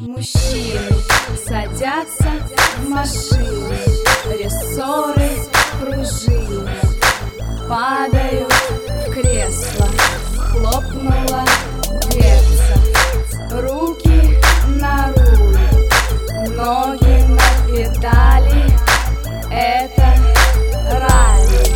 Мужчины садятся в машины, рессоры, пружины, падают в кресло, хлопнула дверца. Руки на руль, ноги на педали, это ралли.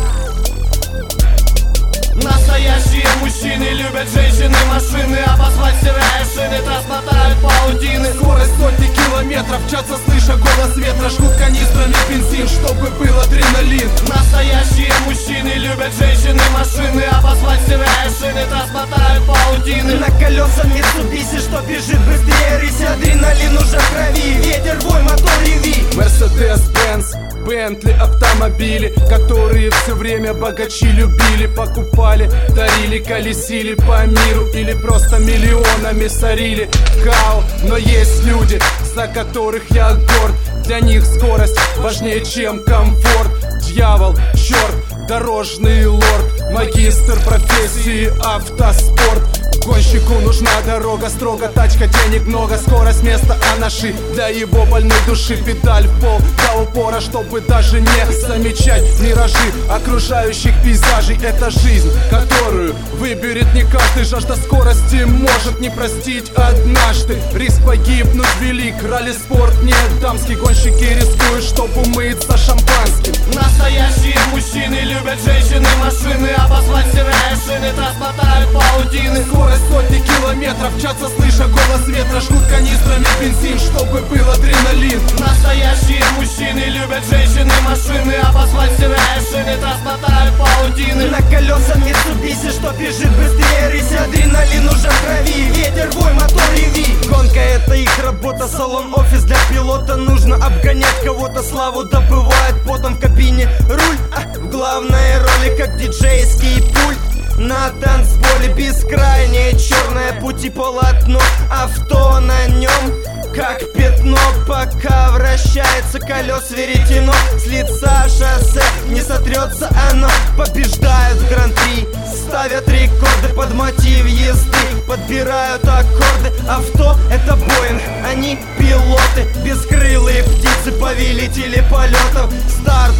Настоящие мужчины любят женщины, машины, обозвать стирая шины, трасмотают паутины. Скорость сотни километров, мчатся, слыша голос ветра, жгут канистрами бензин, чтобы был адреналин. Настоящие мужчины любят женщины, машины, обозвать стирая шины, трасмотают паутины. На колеса Mitsubishi, что бежит быстрее рыси, адреналин уже в крови, ветер, вой, мотор, реви. Mercedes-Benz, Bentley, автомобили, которые все время богачи любили, покупали, дарили, колесили по миру или просто миллионами сорили. Кау, но есть люди, за которых я горд. Для них скорость важнее, чем комфорт. Дьявол, черт, дорожный лорд, магистр профессии автоспорт. Гонщику нужна дорога строго, тачка, денег много, скорость место анаши для его больной души. Педаль в пол до упора, чтобы даже не замечать миражи окружающих пейзажей. Это жизнь, которую выберет не каждый. Жажда скорости может не простить однажды. Риск погибнуть велик, ралли-спорт не дамский. Гонщики рискуют, чтобы умыться шампанским. Настоящие мужчины любят женщины, машины, обозвать стирая шины, трасмотают паутины. Скорость сотни километров, мчатся, слыша голос ветра, жгут канистрами бензин, чтобы был адреналин. Настоящие мужчины любят женщины, машины, обозвать стирая шины, трасмотают паутины. На колеса Mitsubishi, что бежит быстрее рыси, адреналин уже в крови, ветер, вой, мотор, реви. Гонка — это их работа, салон, офис для пилота. Нужно обгонять кого-то, славу добывает потом в кабине руль, в главной роли как диджейский пульт. На танцполе бескрайнее черное пути полотно, авто на нем как пятно, пока вращается колес веретено. С лица шоссе не сотрется оно, побеждают в гран-при, ставят рекорды под мотив езды, подбирают аккорды. Авто — это Боинг, они пилоты, бескрылые птицы, повелители полетов. Старт,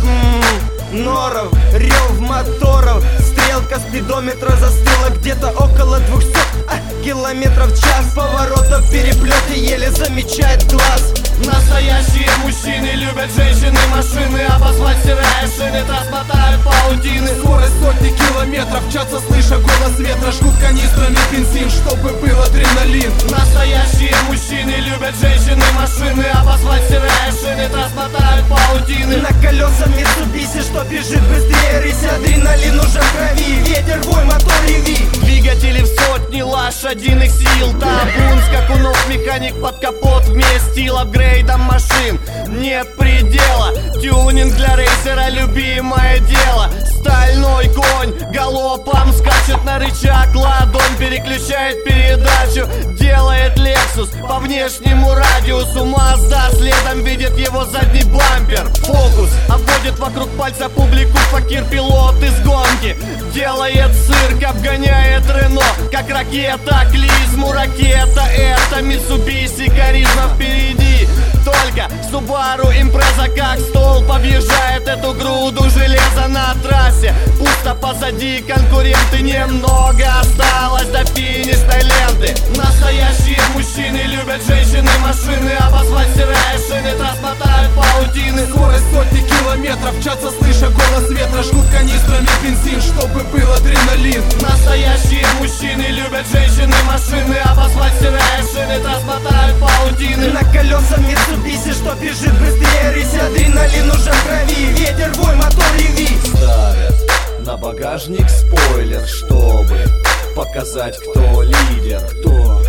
норов, рев моторов, стрелка спидометра застыла где-то около 200 километров в час. Поворотов, переплеты еле замечает глаз. Настоящие мужчины любят женщины, машины, обозвать стирая шины, трасмотают паутины. Скорость сотни километров, мчатся, слыша голос ветра, жгут канистрами бензин, чтобы был адреналин. Настоящие мужчины любят женщины, машины, обозвать стирая шины, трасмотают паутины. На колеса Mitsubishi, что бежит быстрее рыси, адреналин уже в крови, ветер, вой, мотор, реви. Двигатели в сотни лошадиных сил, табун скакунов, механик под капот вместил. Апгрейдом машин нет предела, тюнинг для рейсера любимое дело. Стальной конь галопом скачет на рычаг, ладонь переключает передачу, делает Lexus по внешнему радиусу. Mazda следом видит его задний бампер. Фокус обводит вокруг пальца публику, факир-пилот из гонки делает цирк, обгоняет Рено как ракета, клизму ракета. Это Mitsubishi, харизма впереди. Только Subaru Impreza как столб объезжает эту груду железа на трассе. Пусто позади, конкуренты немного, осталось до финишной ленты. Настоящие мужчины любят женщины, машины, обозвать стирая шины, трасмотают паутины. Скорость сотни километров, мчатся, слыша голос ветра, жгут канистрами бензин, чтобы был адреналин. Настоящие мужчины любят женщины, машины, обозвать стирая шины, трасмотают паутины. На колеса Mitsubishi, что бежит быстрее рыси, адреналин уже в крови, ветер, вой, мотор, реви. Ставят на багажник спойлер, чтобы показать, кто лидер. Кто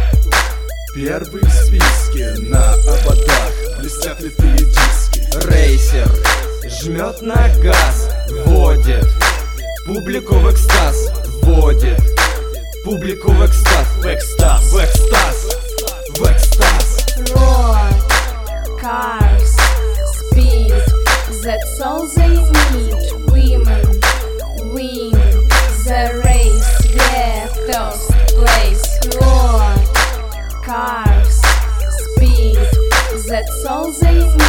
первый в списке, на ободах блестят литые диски. Рейсер жмет на газ, вводит публику в экстаз, вводит публику в экстаз, в экстаз, в экстаз, в экстаз. Roar, cars, speed, that's all they need. Women win the race, yeah, first place. Roar, cars, speed, that's all they